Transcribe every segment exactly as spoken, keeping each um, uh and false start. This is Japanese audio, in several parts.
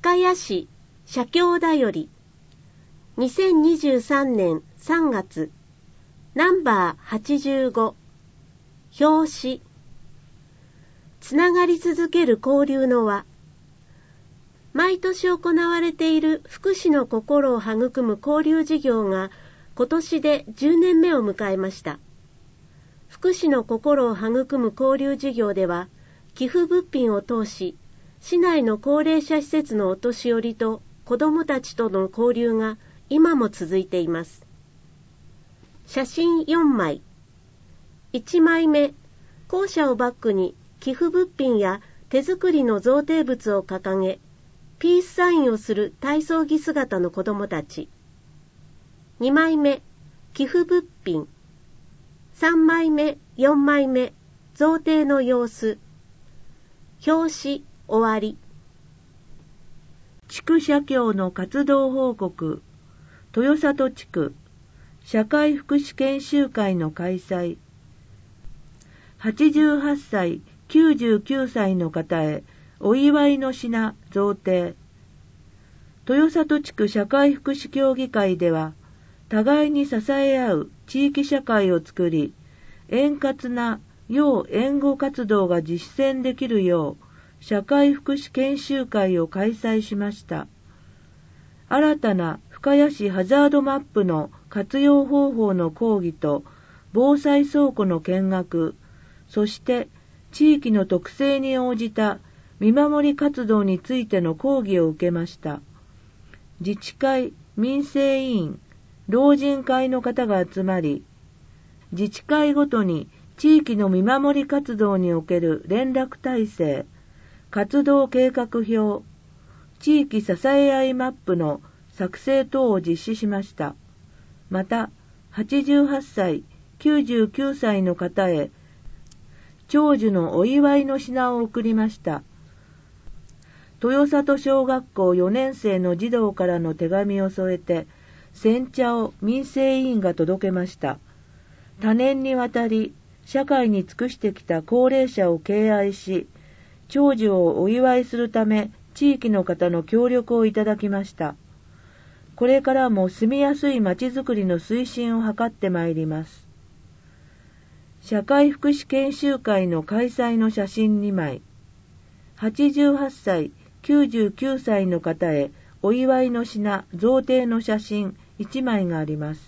深谷市社協だよりにせんにじゅうさんねんさんがつナンバーはちじゅうご表紙つながり続ける交流の輪。毎年行われている福祉の心を育む交流事業が今年でじゅうねんめを迎えました。福祉の心を育む交流事業では寄付物品を通し市内の高齢者施設のお年寄りと子どもたちとの交流が今も続いています。写真よんまい。いちまいめ、校舎をバックに寄付物品や手作りの贈呈物を掲げ、ピースサインをする体操着姿の子どもたち。にまいめ、寄付物品。さんまいめ、よんまいめ、贈呈の様子。表紙、終わり。 地区社協の活動報告。豊里地区社会福祉研修会の開催。はちじゅうはっさい、きゅうじゅうきゅうさいの方へお祝いの品贈呈。豊里地区社会福祉協議会では、互いに支え合う地域社会を作り、円滑な要援護活動が実践できるよう、社会福祉研修会を開催しました。新たな深谷市ハザードマップの活用方法の講義と、防災倉庫の見学、そして地域の特性に応じた見守り活動についての講義を受けました。自治会、民生委員、老人会の方が集まり、自治会ごとに地域の見守り活動における連絡体制、活動計画表、地域支え合いマップの作成等を実施しました。また、はちじゅうはっさい、きゅうじゅうきゅうさいの方へ、長寿のお祝いの品を贈りました。豊里小学校よねんせいの児童からの手紙を添えて、煎茶を民生委員が届けました。多年にわたり、社会に尽くしてきた高齢者を敬愛し、長寿をお祝いするため、地域の方の協力をいただきました。これからも住みやすいまちづくりの推進を図ってまいります。社会福祉研修会の開催の写真にまい。はちじゅうはっさい、きゅうじゅうきゅうさいの方へお祝いの品、贈呈の写真いちまいがあります。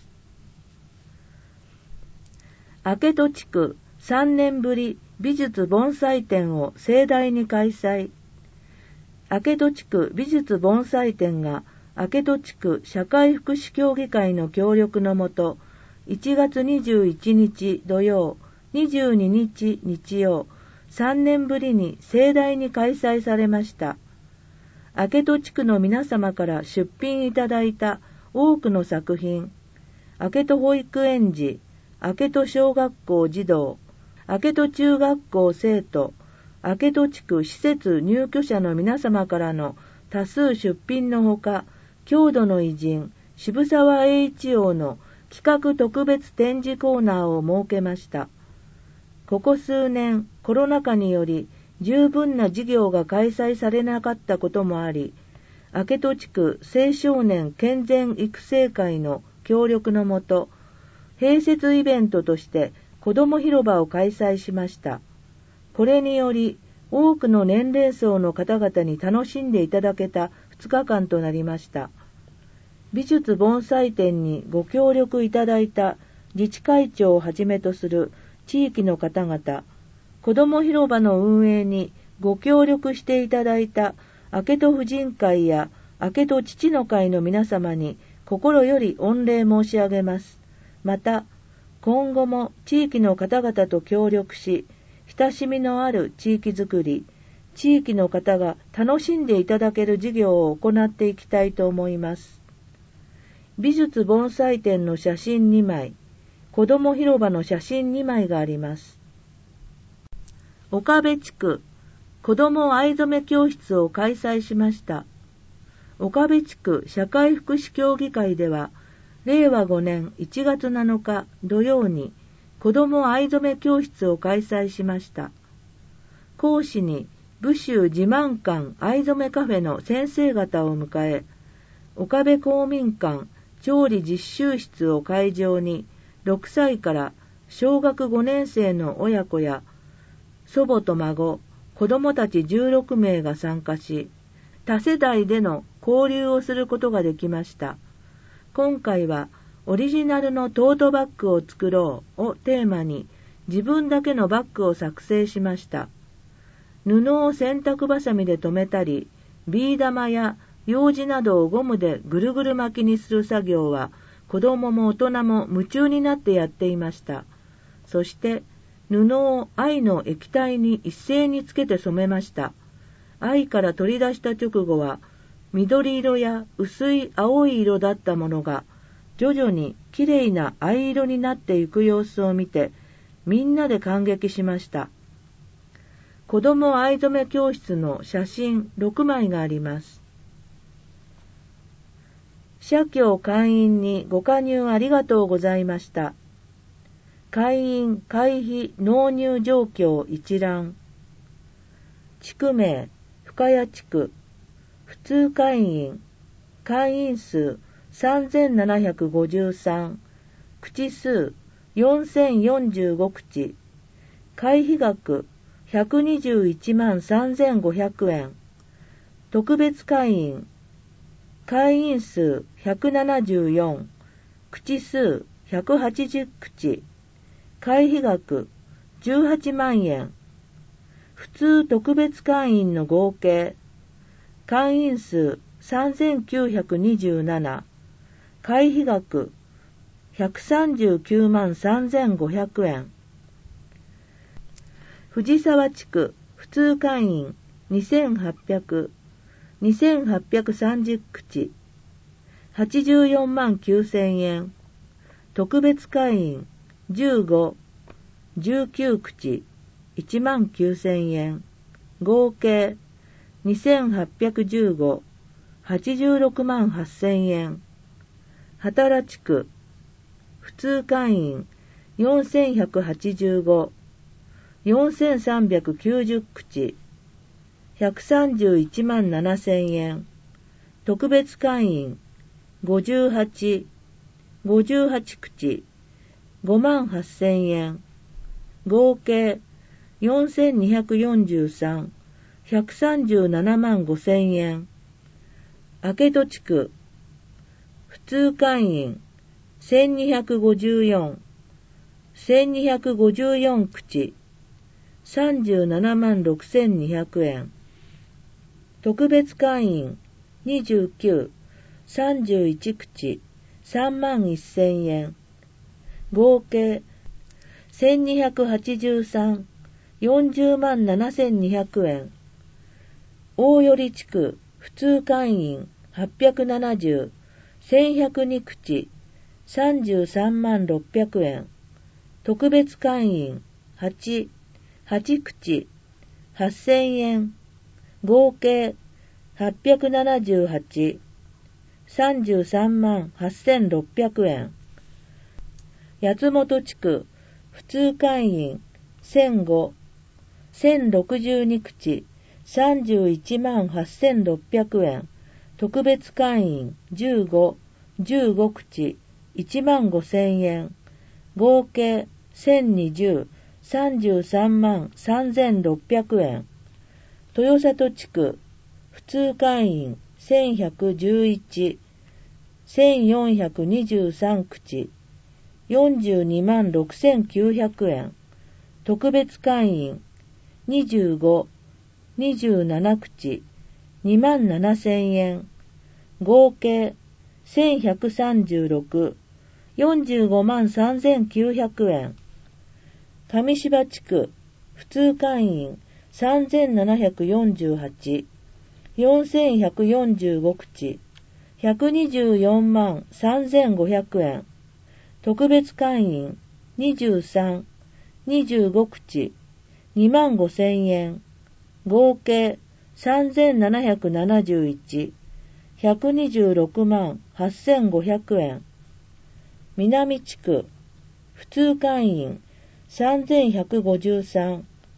明戸地区さんねんぶり美術盆栽展を盛大に開催。明戸地区美術盆栽展が明戸地区社会福祉協議会の協力のもと、いちがつにじゅういちにち土曜、にじゅうににち日曜、さんねんぶりに盛大に開催されました。明戸地区の皆様から出品いただいた多くの作品、明戸保育園児、明戸小学校児童、明戸中学校生徒、明戸地区施設入居者の皆様からの多数出品のほか、郷土の偉人、渋沢栄一郎の企画特別展示コーナーを設けました。ここ数年、コロナ禍により十分な事業が開催されなかったこともあり、明戸地区青少年健全育成会の協力のもと、併設イベントとして子ども広場を開催しました。これにより、多くの年齢層の方々に楽しんでいただけたふつかかんとなりました。美術盆栽展にご協力いただいた自治会長をはじめとする地域の方々、子ども広場の運営にご協力していただいた明戸婦人会や明戸父の会の皆様に心より御礼申し上げます。また、今後も地域の方々と協力し、親しみのある地域づくり、地域の方が楽しんでいただける事業を行っていきたいと思います。美術盆栽展の写真にまい、子ども広場の写真にまいがあります。岡部地区、子ども藍染め教室を開催しました。岡部地区社会福祉協議会では、れいわごねんいちがつなのか土曜に、子ども藍染め教室を開催しました。講師に武州自慢館藍染カフェの先生方を迎え、岡部公民館調理実習室を会場にろくさいから小学ごねん生の親子や祖母と孫、子供たちじゅうろくめいが参加し、多世代での交流をすることができました。今回はオリジナルのトートバッグを作ろうをテーマに自分だけのバッグを作成しました。布を洗濯バサミで留めたり、ビー玉や楊枝などをゴムでぐるぐる巻きにする作業は子供も大人も夢中になってやっていました。そして布を藍の液体に一斉につけて染めました。藍から取り出した直後は緑色や薄い青い色だったものが徐々にきれいな藍色になっていく様子を見てみんなで感激しました。子供藍染め教室の写真ろくまいがあります。社協会員にご加入ありがとうございました。会員会費納入状況一覧。地区名、深谷地区。普通会員。会員数さんぜんななひゃくごじゅうさん。口数よんせんよんじゅうご口。会費額ひゃくにじゅういちまんさんぜんごひゃくえん。特別会員。会員数ひゃくななじゅうよん。口数ひゃくはちじゅう口。会費額じゅうはちまんえん。普通特別会員の合計。会員数さんぜんきゅうひゃくにじゅうなな。会費額ひゃくさんじゅうきゅうまんさんぜんごひゃくえん。藤沢地区普通会員にせんはっぴゃく。にせんはっぴゃくさんじゅう口。はちじゅうよんまんきゅうせんえん。特別会員じゅうご。じゅうきゅう口。いちまんきゅうせんえん。合計にせんはっぴゃくじゅうご。はちじゅうろくまんはっせんえん。働地区普通会員よんせんひゃくはちじゅうご。よんせんさんびゃくきゅうじゅう口。ひゃくさんじゅういちまんななせんえん。特別会員ごじゅうはち。ごじゅうはち口。ごまんはっせんえん。合計よんせんにひゃくよんじゅうさん。ひゃくさんじゅうななまんごせんえん。明戸地区普通会員せんにひゃくごじゅうよん。せんにひゃくごじゅうよん口。さんじゅうななまんろくせんにひゃくえん。特別会員にじゅうきゅう。さんじゅういち口。さんまんせんえん。合計せんにひゃくはちじゅうさん。よんじゅうまんななせんにひゃくえん。大寄地区普通会員はっぴゃくななじゅう。せんひゃくに口。さんじゅうさんまんろっぴゃくえん。特別会員はち。はち口。はっせんえん。合計はっぴゃくななじゅうはち。さんじゅうさんまんはっせんろっぴゃくえん。八本地区普通会員せんご。せんろくじゅうに口。さんじゅういちまんはっせんろっぴゃくえん。特別会員じゅうご。じゅうご口。いちまんごせんえん。合計せんにじゅう。さんじゅうさんまんさんぜんろっぴゃくえん。豊里地区普通会員せんひゃくじゅういち。せんよんひゃくにじゅうさん口。よんじゅうにまんろくせんきゅうひゃくえん。特別会員にじゅうご。にじゅうなな口。にまんななせんえん。合計せんひゃくさんじゅうろく。よんじゅうごまんさんぜんきゅうひゃくえん。上芝地区普通会員さんぜんななひゃくよんじゅうはち。よんせんひゃくよんじゅうご口。ひゃくにじゅうよんまんさんぜんごひゃくえん。特別会員にじゅうさん。にじゅうご口。にまんごせんえん。合計さんぜんななひゃくななじゅういち。ひゃくにじゅうろくまんはっせんごひゃくえん。南地区普通会員さんぜんひゃくごじゅうさん。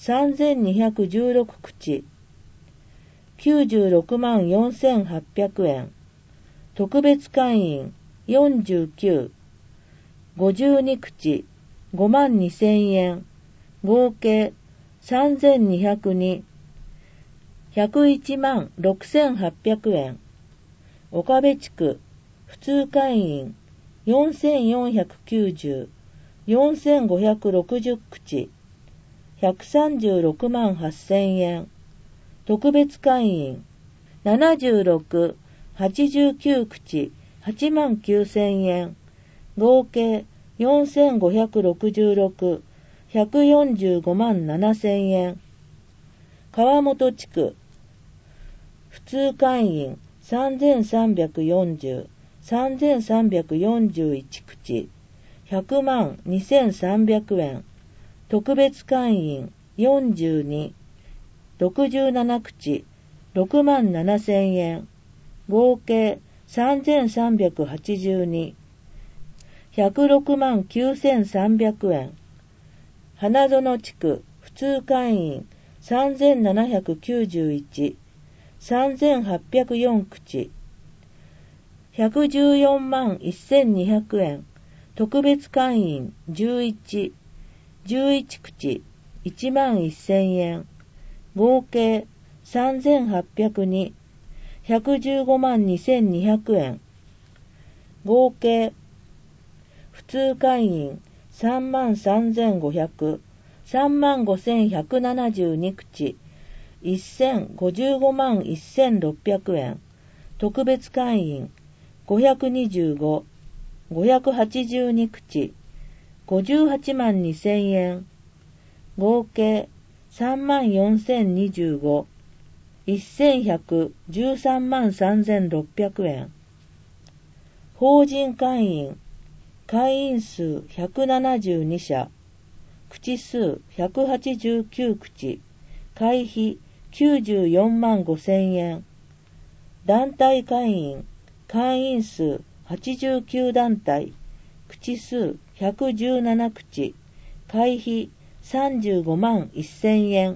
さんぜんにひゃくじゅうろくくち、きゅうじゅうろくまんよんせんはっぴゃくえん、特別会員よんじゅうきゅう、ごじゅうにくちごまんにせんえん、合計さんぜんにひゃくに、ひゃくいちまんろくせんはっぴゃくえん、岡部地区普通会員よんせんよんひゃくきゅうじゅう、よんせんごひゃくろくじゅうくち、ひゃくさんじゅうろくまんはっせんえん、特別会員ななじゅうろく、はちじゅうきゅうくちはちまんきゅうせんえん、合計よんせんごひゃくろくじゅうろく、ひゃくよんじゅうごまんななせんえん、川本地区普通会員さんぜんさんびゃくよんじゅう、さんぜんさんびゃくよんじゅういちくち、ひゃくまんにせんさんびゃくえん、特別会員よんじゅうに、ろくじゅうななくちろくまんななせんえん、合計さんぜんさんびゃくはちじゅうに、ひゃくろくまんきゅうせんさんびゃくえん、花園地区普通会員さんぜんななひゃくきゅうじゅういち、さんぜんはっぴゃくよんくち、ひゃくじゅうよんまんせんにひゃくえん、特別会員じゅういち、じゅういちくちいちまんせんえん、合計さんぜんはっぴゃくに、ひゃくじゅうごまんにせんにひゃくえん、合計普通会員さんまんさんぜんごひゃく、さんまんごせんひゃくななじゅうにくち、せんごじゅうごまんせんろっぴゃくえん、特別会員ごひゃくにじゅうご、ごひゃくはちじゅうにくち、ごじゅうはちまんにせんえん、合計さんまんよんせんにじゅうご、せんひゃくじゅうさんまんさんぜんろっぴゃくえん、法人会員会員数ひゃくななじゅうにしゃ、口数ひゃくはちじゅうきゅうくち、会費きゅうじゅうよんまんごせんえん、団体会員会員数はちじゅうきゅう団体、口数ひゃくじゅうななくち、会費さんじゅうごまんせんえん。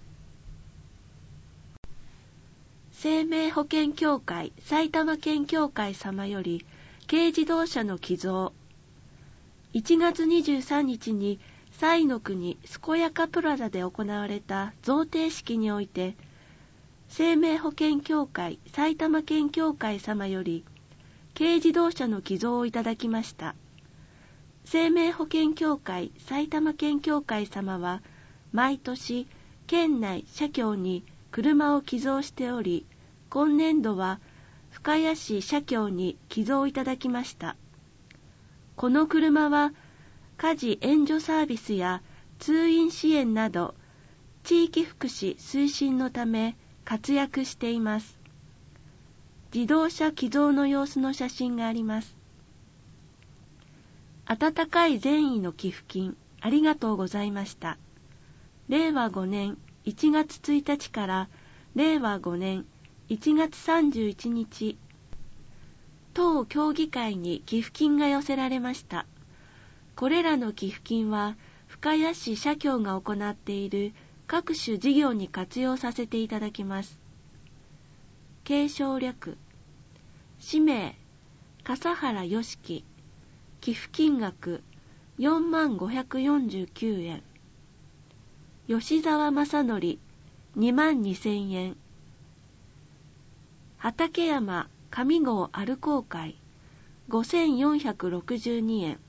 生命保険協会埼玉県協会様より軽自動車の寄贈。いちがつにじゅうさんにちに彩の国健やかプラザで行われた贈呈式において、生命保険協会埼玉県協会様より軽自動車の寄贈をいただきました。生命保険協会埼玉県協会様は毎年県内社協に車を寄贈しており、今年度は深谷市社協に寄贈いただきました。この車は家事援助サービスや通院支援など地域福祉推進のため活躍しています。自動車寄贈の様子の写真があります。温かい善意の寄付金ありがとうございました。れいわごねんいちがつついたちかられいわごねんいちがつさんじゅういちにち、当協議会に寄付金が寄せられました。これらの寄付金は深谷市社協が行っている各種事業に活用させていただきます。継承略、氏名、笠原良樹、寄付金額よんまんごひゃくよんじゅうきゅうえん、吉沢正則にまんにせんえん、畠山上郷アルコー会ごせんよんひゃくろくじゅうにえん、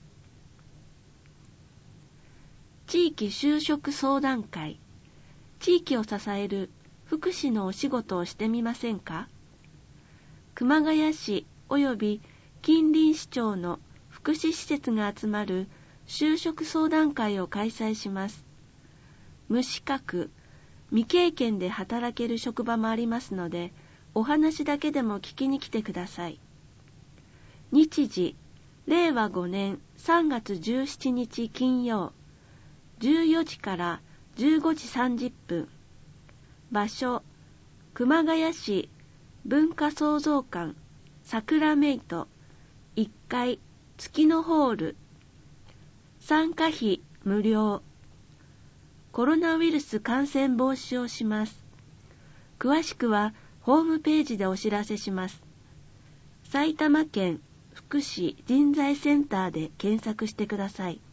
地域就職相談会、地域を支える福祉のお仕事をしてみませんか。熊谷市及び近隣市町の福祉施設が集まる就職相談会を開催します。無資格、未経験で働ける職場もありますので、お話だけでも聞きに来てください。日時、れいわごねんさんがつじゅうしちにち金曜、じゅうよじからじゅうごじさんじゅっぷん。場所、熊谷市文化創造館サクラメイトいっかい月のホール。参加費無料。 コロナウイルス感染防止をします。詳しくはホームページでお知らせします。埼玉県福祉人材センターで検索してください。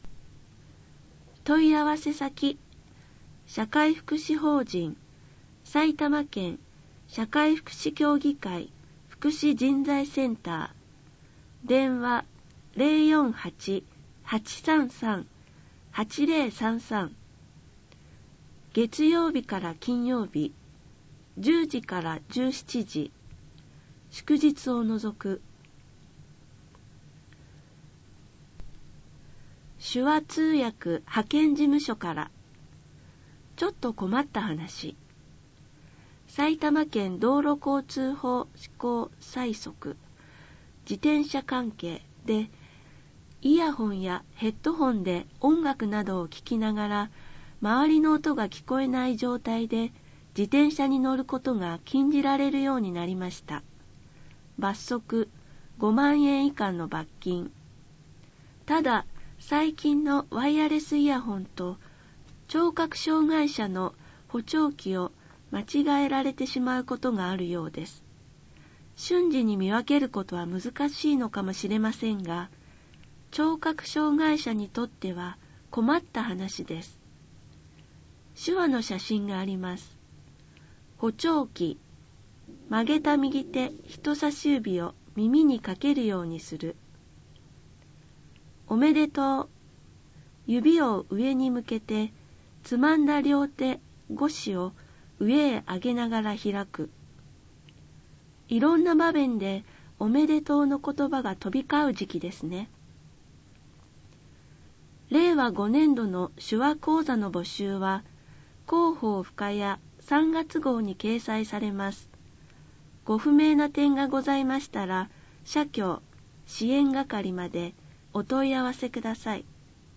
問い合わせ先、社会福祉法人埼玉県社会福祉協議会福祉人材センター、電話 ゼロよんはち はちさんさん はちゼロさんさん、月曜日から金曜日じゅうじからじゅうしちじ、祝日を除く。手話通訳派遣事務所から。ちょっと困った話。埼玉県道路交通法施行催促、自転車関係でイヤホンやヘッドホンで音楽などを聴きながら周りの音が聞こえない状態で自転車に乗ることが禁じられるようになりました。罰則ごまんえん以下の罰金。ただ、最近のワイヤレスイヤホンと聴覚障害者の補聴器を間違えられてしまうことがあるようです。瞬時に見分けることは難しいのかもしれませんが、聴覚障害者にとっては困った話です。手話の写真があります。補聴器、曲げた右手人差し指を耳にかけるようにする。おめでとう。指を上に向けて、つまんだ両手ごしを上へ上げながら開く。いろんな場面でおめでとうの言葉が飛び交う時期ですね。れいわごねんどの手話講座の募集は、広報深谷さんがつ号に掲載されます。ご不明な点がございましたら、社協支援係までお問い合わせください。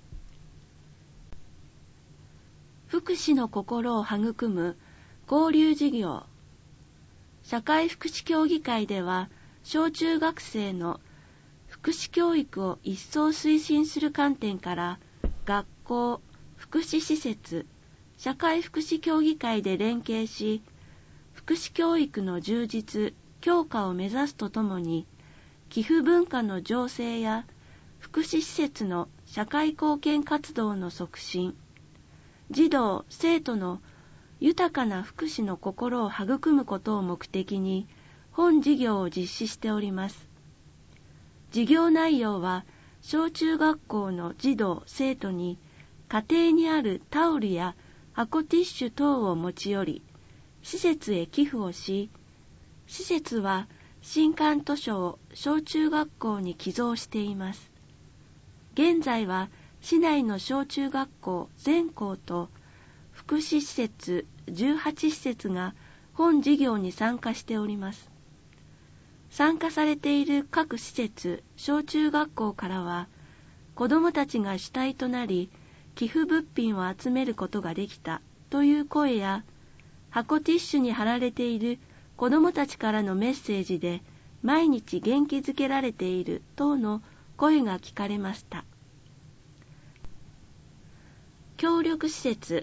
福祉の心を育む交流事業。社会福祉協議会では、小中学生の福祉教育を一層推進する観点から、学校、福祉施設、社会福祉協議会で連携し、福祉教育の充実、強化を目指すとともに、寄付文化の醸成や福祉施設の社会貢献活動の促進、児童・生徒の豊かな福祉の心を育むことを目的に、本事業を実施しております。事業内容は、小中学校の児童・生徒に、家庭にあるタオルや箱ティッシュ等を持ち寄り、施設へ寄付をし、施設は新刊図書を小中学校に寄贈しています。現在は市内の小中学校全校と福祉施設じゅうはち施設が本事業に参加しております。参加されている各施設、小中学校からは、子どもたちが主体となり、寄付物品を集めることができたという声や、箱ティッシュに貼られている子どもたちからのメッセージで、毎日元気づけられている等の声が聞かれました。協力施設、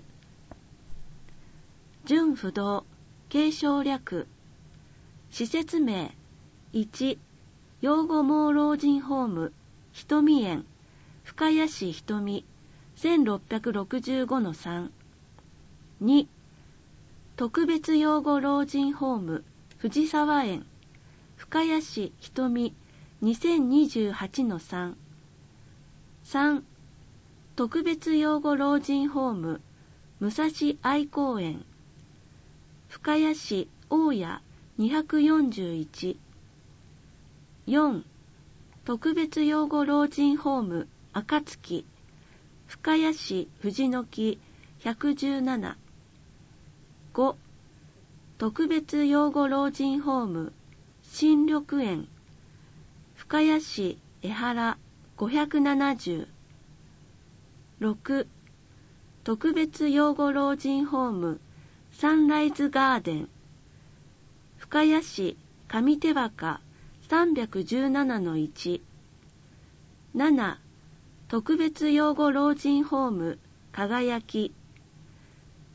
準不動、継承略、施設名、いち、養護盲老人ホーム、ひとみ園、深谷市ひとみ、せんろっぴゃくろくじゅうごのさん。に、特別養護老人ホーム、藤沢園、深谷市ひとみ、にせんにじゅうはちのさん。さん、特別養護老人ホーム、武蔵愛公園、深谷市大谷にひゃくよんじゅういち。よん、特別養護老人ホーム、暁、深谷市藤の木ひゃくじゅうなな。ご、特別養護老人ホーム、新緑園、深谷市江原ごひゃくななじゅう。ろく、特別養護老人ホーム、サンライズガーデン、深谷市上手若さんびゃくじゅうななのいち。なな、特別養護老人ホーム、輝き、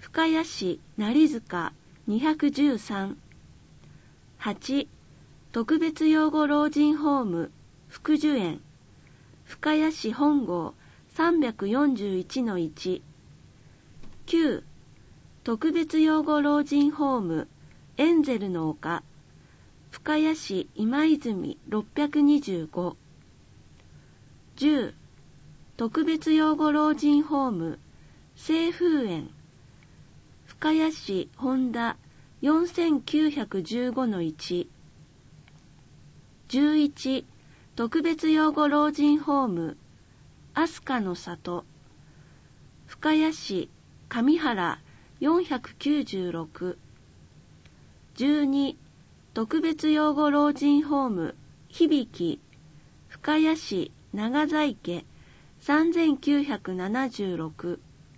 深谷市成塚にひゃくじゅうさん。はち、特別養護老人ホーム福寿園深谷市本郷 さんびゃくよんじゅういちのいち。きゅう、特別養護老人ホームエンゼルの丘深谷市今泉ろっぴゃくにじゅうご。じゅう、特別養護老人ホーム清風園深谷市本田よんせんきゅうひゃくじゅうごのいち。じゅういち、特別養護老人ホーム飛鳥の里深谷市上原よんひゃくきゅうじゅうろく。じゅうに、特別養護老人ホーム響深谷市長在家さんぜんきゅうひゃくななじゅうろく。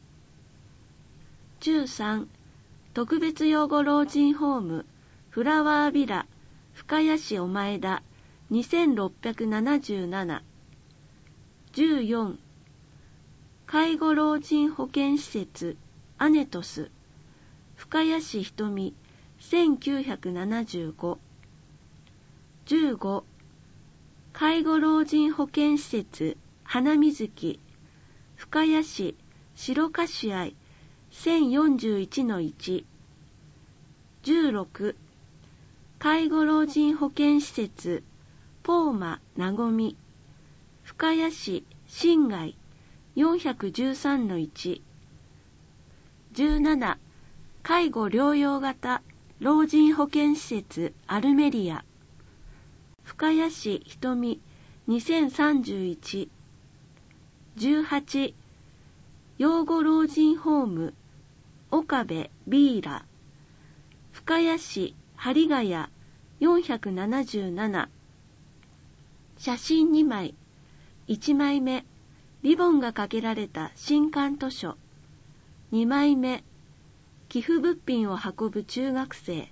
じゅうさん、特別養護老人ホームフラワービラ深谷市お前田にせんろっぴゃくななじゅうなな。じゅうよん、介護老人保健施設アネトス深谷市瞳せんきゅうひゃくななじゅうご。じゅうご、介護老人保健施設花水木深谷市白樫愛せんよんじゅういちのいち。じゅうろく、介護老人保健施設ポーマなごみ深谷市新街よんひゃくじゅうさんのいち。じゅうなな、介護療養型老人保健施設アルメリア深谷市瞳にせんさんじゅういち。じゅうはち、養護老人ホーム岡部ビーラ深谷市針ヶ谷よんひゃくななじゅうなな。写真にまい。いちまいめ、リボンがかけられた新刊図書。にまいめ、寄付物品を運ぶ中学生。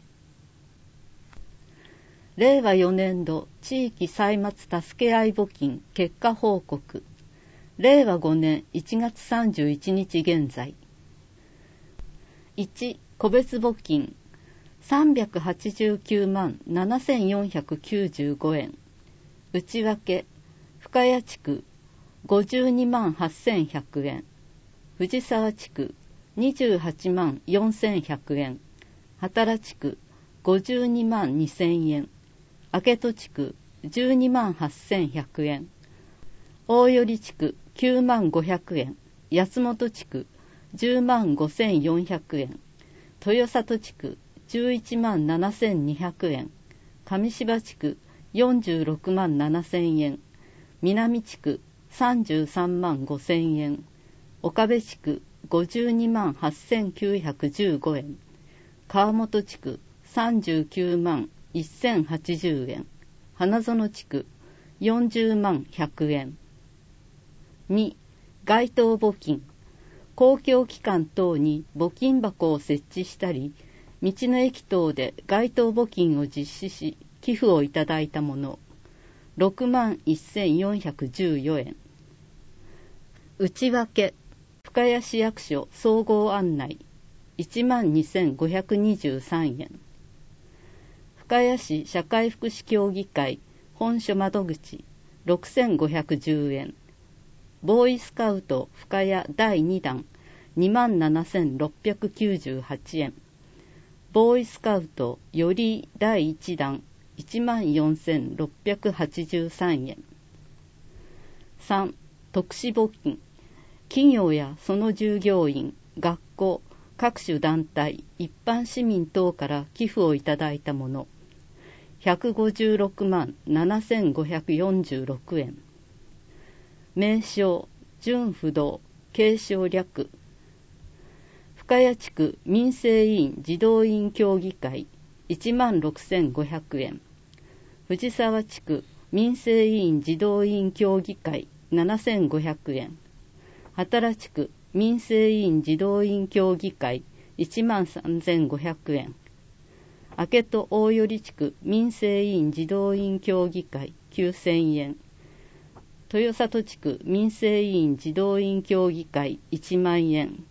れいわよねんど地域歳末助け合い募金結果報告。れいわごねんいちがつさんじゅういちにち現在。いち、個別募金さんびゃくはちじゅうきゅうまんななせんよんひゃくきゅうじゅうごえん。内訳深谷地区ごじゅうにまんはっせんひゃくえん。藤沢地区にじゅうはちまんよんせんひゃくえん。羽太地区ごじゅうにまんにせんえん。明戸地区じゅうにまんはっせんひゃくえん。大寄地区きゅうまんごひゃくえん。安本地区じゅうまんごせんよんひゃくえん。豊里地区じゅういちまんななせんにひゃくえん。上芝地区よんじゅうろくまんななせんえん。南地区さんじゅうさんまんごせんえん。岡部地区ごじゅうにまんはっせんきゅうひゃくじゅうごえん。川本地区さんじゅうきゅうまんせんはちじゅうえん。花園地区よんじゅうまんひゃくえん。に、街頭募金。公共機関等に募金箱を設置したり、道の駅等で街頭募金を実施し、寄付をいただいたもの、ろくまんせんよんひゃくじゅうよえん。内訳、深谷市役所総合案内、いちまんにせんごひゃくにじゅうさんえん。深谷市社会福祉協議会本所窓口、ろくせんごひゃくじゅうえん。ボーイスカウト深谷だいにだん、にまんななせんろっぴゃくきゅうじゅうはちえん。ボーイスカウトよりだいいちだん、いちまんよんせんろっぴゃくはちじゅうさんえん。さん、特殊募金。企業やその従業員、学校、各種団体、一般市民等から寄付をいただいたもの、ひゃくごじゅうろくまんななせんごひゃくよんじゅうろくえん。名称、純不動、継承略。深谷地区民生委員児童委員協議会いちまんろくせんごひゃくえん。藤沢地区民生委員児童委員協議会ななせんごひゃくえん。羽太地区民生委員児童委員協議会いちまんさんぜんごひゃくえん。明戸大寄地区民生委員児童委員協議会きゅうせんえん。豊里地区民生委員児童委員協議会いちまんえん。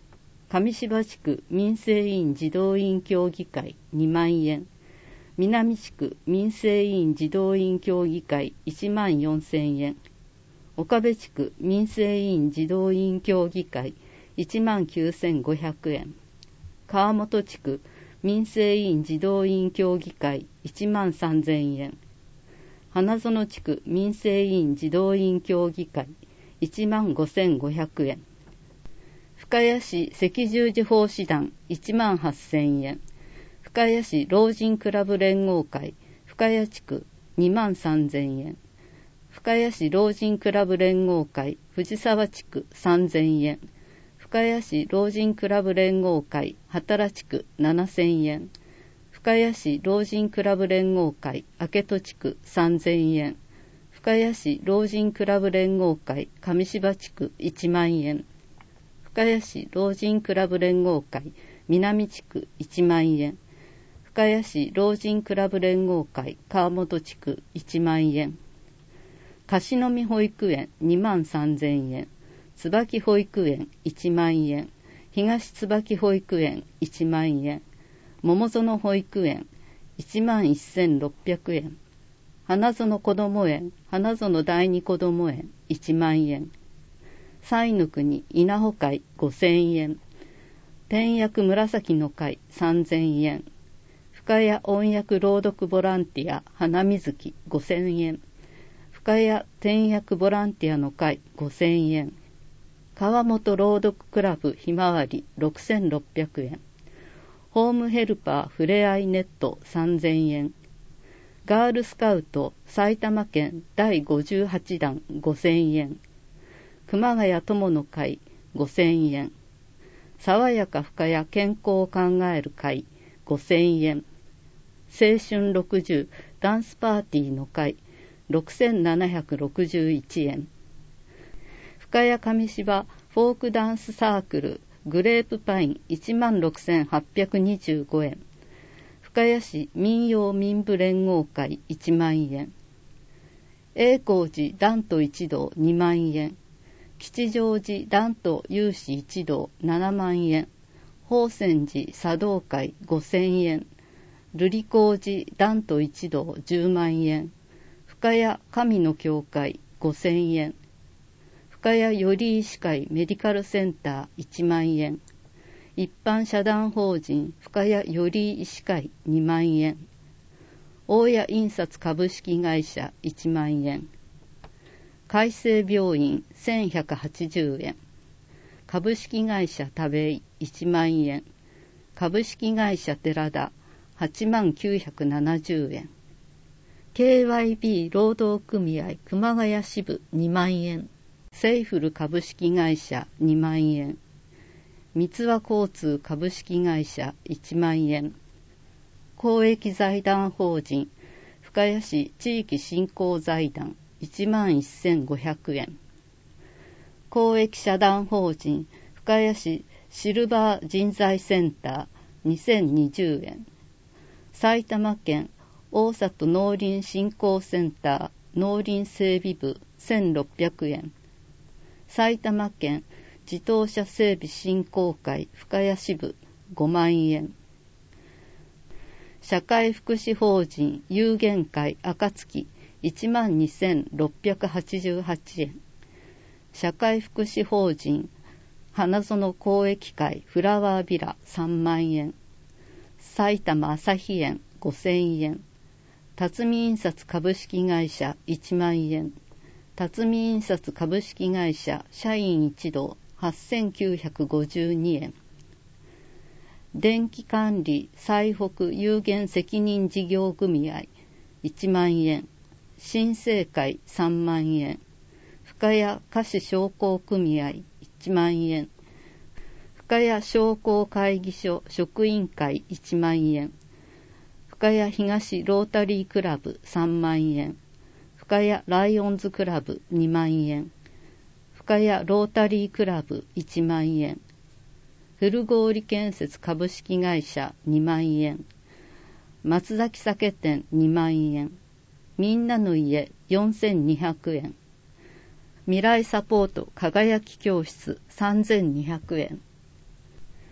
上芝地区民生委員児童委員協議会にまんえん、南地区民生委員児童委員協議会いちまんよんせんえん、岡部地区民生委員児童委員協議会いちまんきゅうせんごひゃくえん、川本地区民生委員児童委員協議会いちまんさんぜんえん、花園地区民生委員児童委員協議会いちまんごせんごひゃくえん、深谷市赤十字奉仕団いちまんはっせんえん、深谷市老人クラブ連合会深谷地区にまんさんぜんえん、深谷市老人クラブ連合会藤沢地区さんぜんえん、深谷市老人クラブ連合会波多良地区ななせんえん、深谷市老人クラブ連合会明戸地区さんぜんえん、深谷市老人クラブ連合会上芝地区いちまんえん、深谷市老人クラブ連合会南地区いちまんえん、深谷市老人クラブ連合会川本地区いちまんえん、樫の実保育園にまんさんぜんえん、椿保育園いちまんえん、東椿保育園いちまんえん、桃園保育園いちまんせんろっぴゃくえん、花園こども園花園第二こども園いちまんえん、彩の国稲穂会ごせんえん、天薬紫の会さんぜんえん、深谷音訳朗読ボランティア花水木ごせんえん、深谷天薬ボランティアの会ごせんえん、川本朗読クラブひまわりろくせんろっぴゃくえん、ホームヘルパーふれあいネットさんぜんえん、ガールスカウト埼玉県だいごじゅうはちだんごせんえん、熊谷友の会ごせんえん、爽やか深谷健康を考える会ごせんえん、青春ろくじゅうダンスパーティーの会ろくせんななひゃくろくじゅういちえん、深谷上芝フォークダンスサークルグレープパインいちまんろくせんはっぴゃくにじゅうごえん、深谷市民謡民部連合会いちまんえん、栄光寺団都一同にまんえん、吉祥寺団都有志一同ななまんえん、宝泉寺茶道会ごせんえん、瑠璃光寺団都一同じゅうまんえん、深谷神の教会ごせんえん、深谷より医師会メディカルセンターいちまんえん、一般社団法人深谷より医師会にまんえん、大谷印刷株式会社いちまんえん、海生病院せんひゃくはちじゅうえん、株式会社田部井いちまんえん、株式会社寺田はちまんきゅうひゃくななじゅうえん、ケーワイビー 労働組合熊谷支部にまんえん、セイフル株式会社にまんえん、三ツ輪交通株式会社いちまんえん、公益財団法人深谷市地域振興財団いちまんせんごひゃくえん、公益社団法人深谷市シルバー人材センターにせんにじゅうえん、埼玉県大里農林振興センター農林整備部せんろっぴゃくえん、埼玉県自動車整備振興会深谷支部ごまんえん、社会福祉法人有限会暁いちまんにせんろっぴゃくはちじゅうはちえん、社会福祉法人花園公益会フラワービラさんまんえん、埼玉朝日園ごせんえん、辰巳印刷株式会社いちまんえん、辰巳印刷株式会社社員一同はっせんきゅうひゃくごじゅうにえん、電気管理最北有限責任事業組合いちまんえん、新生会さんまんえん、深谷菓子商工組合いちまんえん、深谷商工会議所職員会いちまんえん、深谷東ロータリークラブさんまんえん、深谷ライオンズクラブにまんえん、深谷ロータリークラブいちまんえん、古郡建設株式会社にまんえん、松崎酒店にまんえん、みんなの家よんせんにひゃくえん、未来サポート輝き教室さんぜんにひゃくえん、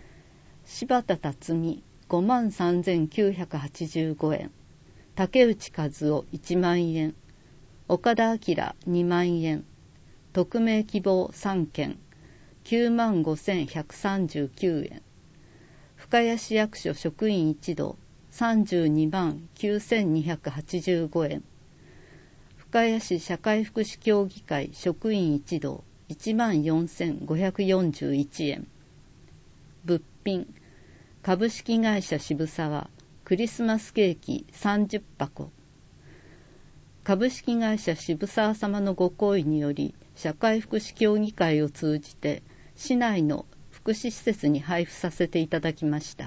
柴田辰巳ごまんさんぜんきゅうひゃくはちじゅうごえん、竹内和夫いちまんえん、岡田明にまんえん、匿名希望さんけんきゅうまんごせんひゃくさんじゅうきゅうえん、深谷市役所職員一同さんじゅうにまんきゅうせんにひゃくはちじゅうごえん、深谷市社会福祉協議会職員一同いちまんよんせんごひゃくよんじゅういちえん、物品株式会社渋沢クリスマスケーキさんじゅっぱこ、株式会社渋沢様のご厚意により社会福祉協議会を通じて市内の福祉施設に配布させていただきました。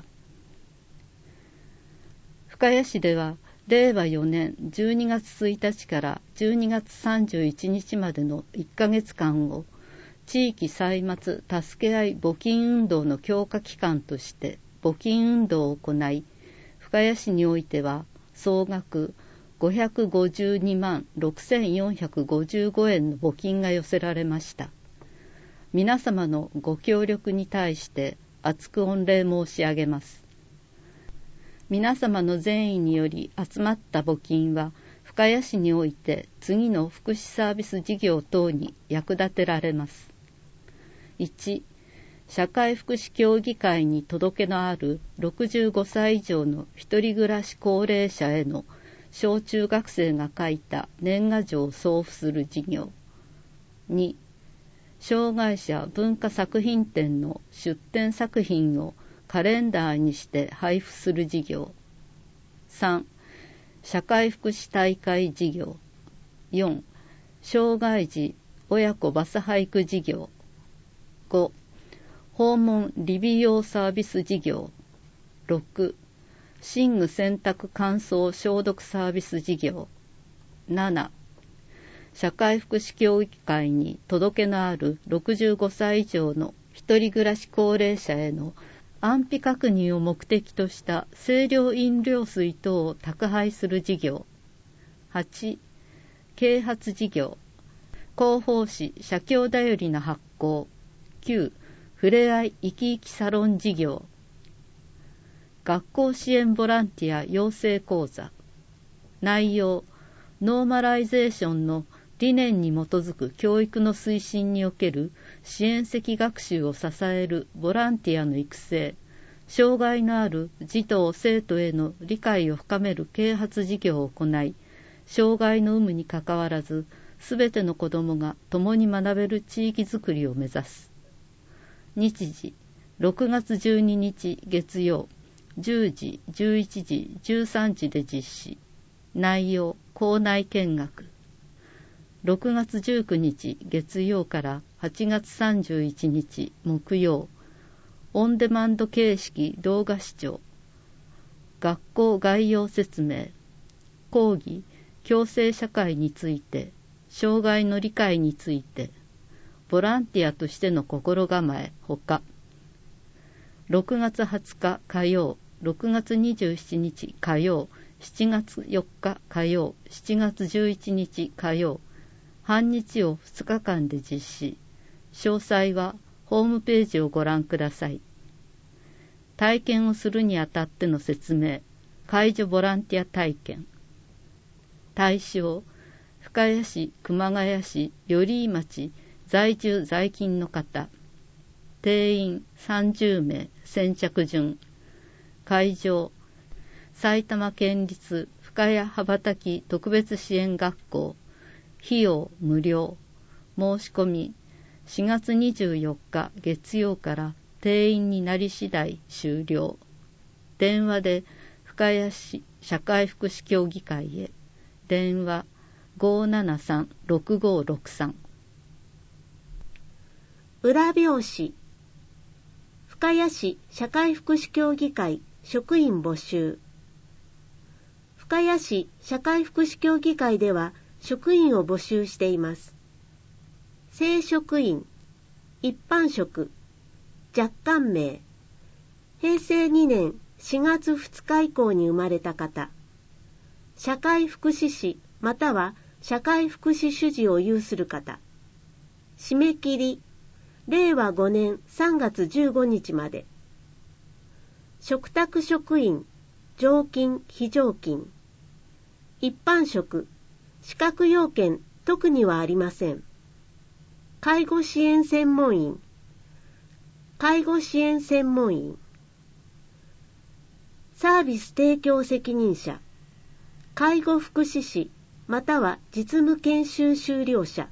深谷市ではれいわよねんじゅうにがつついたちからじゅうにがつさんじゅういちにちまでのいっかげつかんを地域歳末助け合い募金運動の強化期間として募金運動を行い、深谷市においては総額ごひゃくごじゅうにまんろくせんよんひゃくごじゅうごえんの募金が寄せられました。皆様のご協力に対して厚く御礼申し上げます。皆様の善意により集まった募金は深谷市において次の福祉サービス事業等に役立てられます。いち、社会福祉協議会に届けのあるろくじゅうごさい以上の一人暮らし高齢者への小中学生が書いた年賀状を送付する事業。に、障害者文化作品展の出展作品をカレンダーにして配布する事業。さん、社会福祉大会事業。よん、障害児親子バス俳句事業。ご、訪問理美容サービス事業。ろく、寝具洗濯乾燥消毒サービス事業。なな、社会福祉協議会に届けのあるろくじゅうごさい以上の一人暮らし高齢者への安否確認を目的とした清涼飲料水等を宅配する事業。はち、啓発事業。広報誌社協だよりの発行。きゅう、ふれあい生き生きサロン事業。学校支援ボランティア養成講座。内容、ノーマライゼーションの理念に基づく教育の推進における支援的学習を支えるボランティアの育成、障害のある児童生徒への理解を深める啓発事業を行い、障害の有無にかかわらず、すべての子どもが共に学べる地域づくりを目指す。日時、ろくがつじゅうににち月曜、じゅうじ、じゅういちじ、じゅうさんじで実施。内容、校内見学。ろくがつじゅうくにち月曜からはちがつさんじゅういちにち木曜、オンデマンド形式動画視聴。学校概要説明。講義、共生社会について、障害の理解について、ボランティアとしての心構えほか、ろくがつはつか火曜、ろくがつにじゅうしちにち火曜、しちがつよっか火曜、しちがつじゅういちにち火曜、半日をふつかかんで実施。詳細はホームページをご覧ください。体験をするにあたっての説明、介助ボランティア体験。対象、深谷市、熊谷市、寄居町、在住在勤の方。定員さんじゅうめい、先着順。会場、埼玉県立深谷羽ばたき特別支援学校。費用無料。申し込みしがつにじゅうよっか月曜から定員になり次第終了。電話で深谷市社会福祉協議会へ。電話 ごーななさんろくごーろくさん。 裏表紙。深谷市社会福祉協議会職員募集。深谷市社会福祉協議会では職員を募集しています。正職員、一般職、若干名、へいせいにねんしがつふつか以降に生まれた方、社会福祉士または社会福祉主事を有する方、締め切り、れいわごねんさんがつじゅうごにちまで。 嘱託職員、常勤、非常勤。一般職、資格要件、特にはありません。介護支援専門員、介護支援専門員。サービス提供責任者、介護福祉士、または実務研修修了者。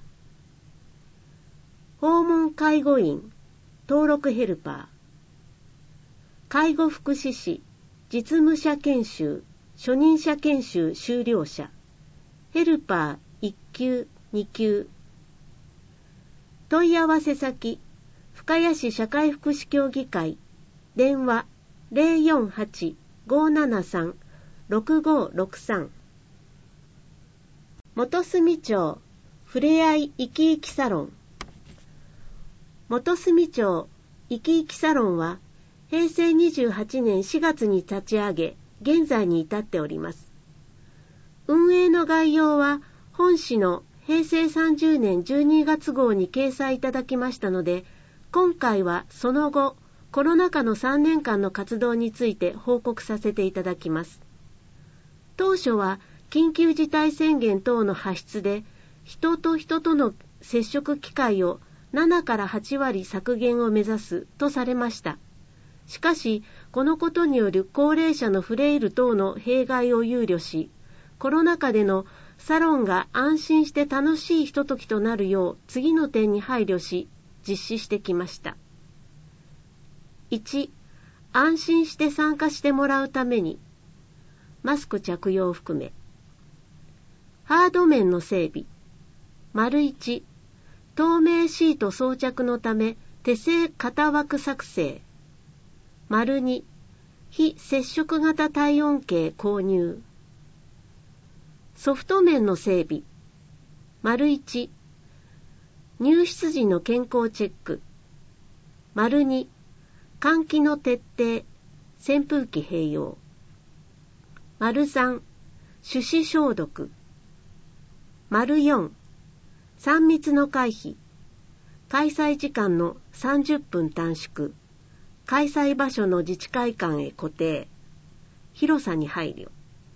訪問介護員、登録ヘルパー。介護福祉士、実務者研修、初任者研修修了者。ヘルパーいっ級、に級。問い合わせ先、深谷市社会福祉協議会。電話 ゼロよんはち ごーななさん ろくごーろくさん。元住町ふれあいいきいきサロン。元住町いきいきサロンはへいせいにじゅうはちねんしがつに立ち上げ、現在に至っております。運営の概要は本誌のへいせいさんじゅうねんじゅうにがつ号に掲載いただきましたので、今回はその後、コロナ禍のさんねんかんの活動について報告させていただきます。当初は緊急事態宣言等の発出で、人と人との接触機会をななからはちわり削減を目指すとされました。しかし、このことによる高齢者のフレイル等の弊害を憂慮し、コロナ禍でのサロンが安心して楽しいひとときとなるよう次の点に配慮し、実施してきました。いち. 安心して参加してもらうために、マスク着用を含め、ハード面の整備、丸いち、透明シート装着のため手製型枠作成、丸に、非接触型体温計購入、ソフト面の整備、丸いち、入室時の健康チェック、丸に、換気の徹底、扇風機併用、丸さん、手指消毒、丸よん、さん密の回避、開催時間のさんじゅっぷん短縮、開催場所の自治会館へ固定、広さに配慮。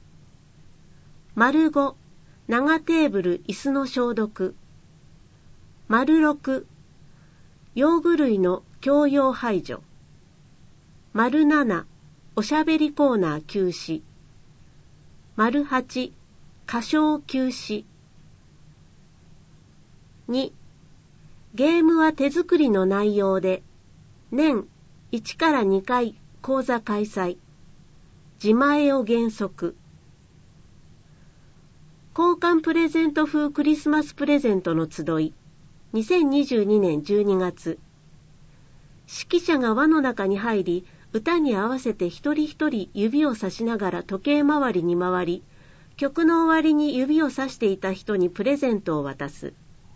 丸ご、長テーブル椅子の消毒。丸ろく、用具類の共用排除。丸なな、おしゃべりコーナー休止。丸はち、歌唱休止。に、ゲームは手作りの内容で、年いちからにかい講座開催。自前を原則。交換プレゼント風クリスマスプレゼントの集い。にせんにじゅうにねんじゅうにがつ。指揮者が輪の中に入り、歌に合わせて一人一人指をさしながら時計回りに回り、曲の終わりに指をさしていた人にプレゼントを渡す。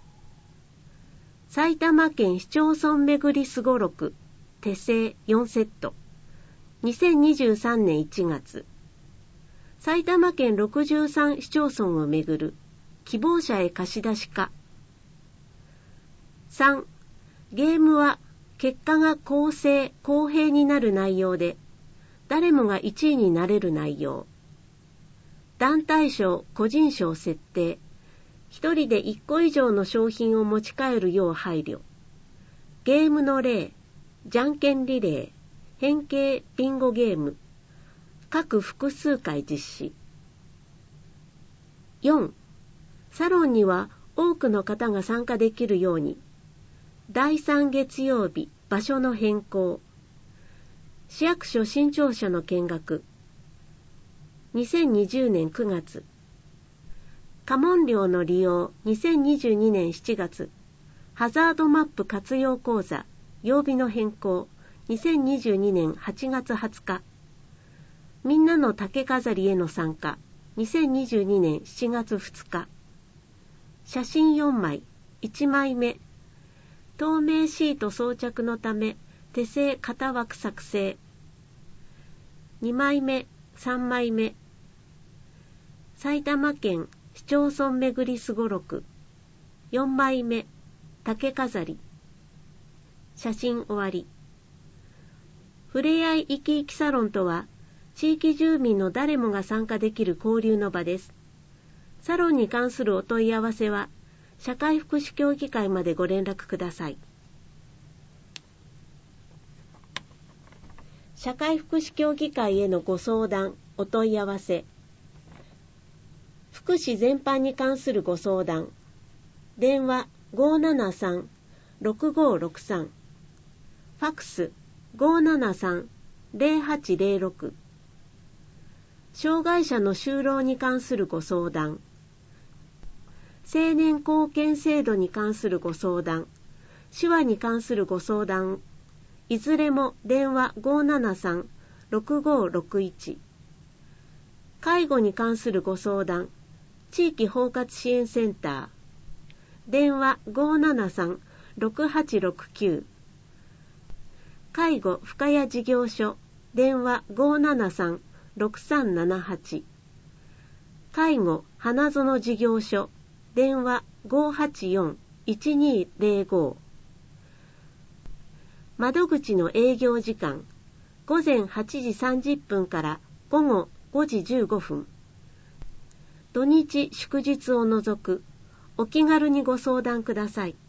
埼玉県市町村めぐりすごろく、手製よんセット。にせんにじゅうさんねんいちがつ。埼玉県ろくじゅうさん市町村をめぐる希望者へ貸し出しか。さん. ゲームは結果が公正・公平になる内容で、誰もがいちいになれる内容。団体賞・個人賞設定。一人でいっこ以上の商品を持ち帰るよう配慮。ゲームの例、じゃんけんリレー、変形ビンゴゲーム、各複数回実施。よん. サロンには多くの方が参加できるように、だいさん月曜日、場所の変更。市役所新庁舎の見学。にせんにじゅうねんくがつ。家紋料の利用にせんにじゅうにねんしちがつ。ハザードマップ活用講座、曜日の変更。にせんにじゅうにねんはちがつはつか。みんなの竹飾りへの参加。にせんにじゅうにねんしちがつふつか。写真よんまい、いちまいめ。透明シート装着のため手製型枠作成。にまいめ、さんまいめ。埼玉県市町村めぐりすごろく。よんまいめ、竹飾り。写真終わり。 ふれあいいきいきサロンとは、地域住民の誰もが参加できる交流の場です。サロンに関するお問い合わせは、社会福祉協議会までご連絡ください。社会福祉協議会へのご相談、お問い合わせ。福祉全般に関するご相談。電話 ごーななさん ろくごーろくさん。ファックス ごーななさん ぜろはちぜろろく。障害者の就労に関するご相談。青年貢献制度に関するご相談。手話に関するご相談。いずれも電話 ごーななさん ろくごーろくいち。介護に関するご相談。地域包括支援センター。電話 ごーななさん ろくはちろくきゅう。介護深谷事業所。電話 ごーななさん ろくさんななはち。介護花園事業所。電話 ごーはちよん いちにぜろご。窓口の営業時間。ごぜんはちじさんじゅっぷんからごごごじじゅうごふん。土日祝日を除く。お気軽にご相談ください。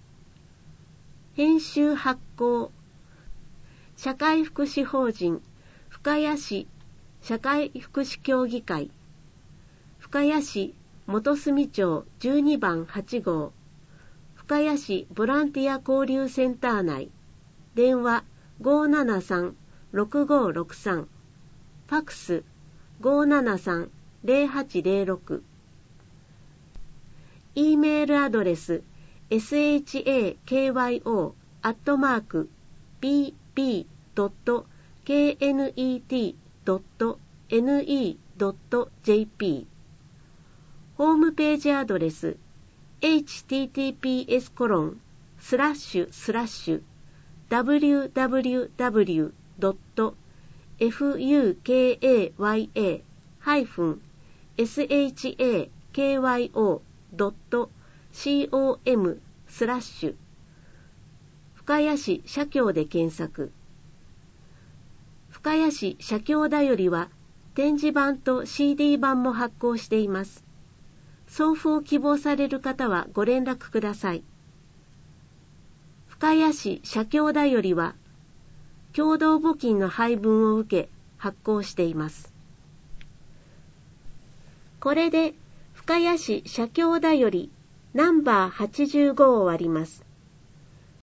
編集発行。社会福祉法人深谷市社会福祉協議会。深谷市元住町じゅうにばんはちごう。深谷市ボランティア交流センター内。電話 ごーななさん ろくごーろくさん。ファックス ごーななさん ぜろはちぜろろく。E メールアドレス エスエイチエーケーワイオー アットマーク ビービードットケーエヌイーティードットエヌイードットジェーピー。ホームページアドレス エイチティーティーピーエスコロンスラッシュスラッシュダブリューダブリューダブリュードットファクヤハイフンエスエイチエーケーワイオードットコムスラッシュ深谷市社協で検索。深谷市社協だよりは展示版と シーディー 版も発行しています。送付を希望される方はご連絡ください。深谷市社協だよりは共同募金の配分を受け発行しています。これで深谷市社協だよりナンバーはちじゅうごを終わります。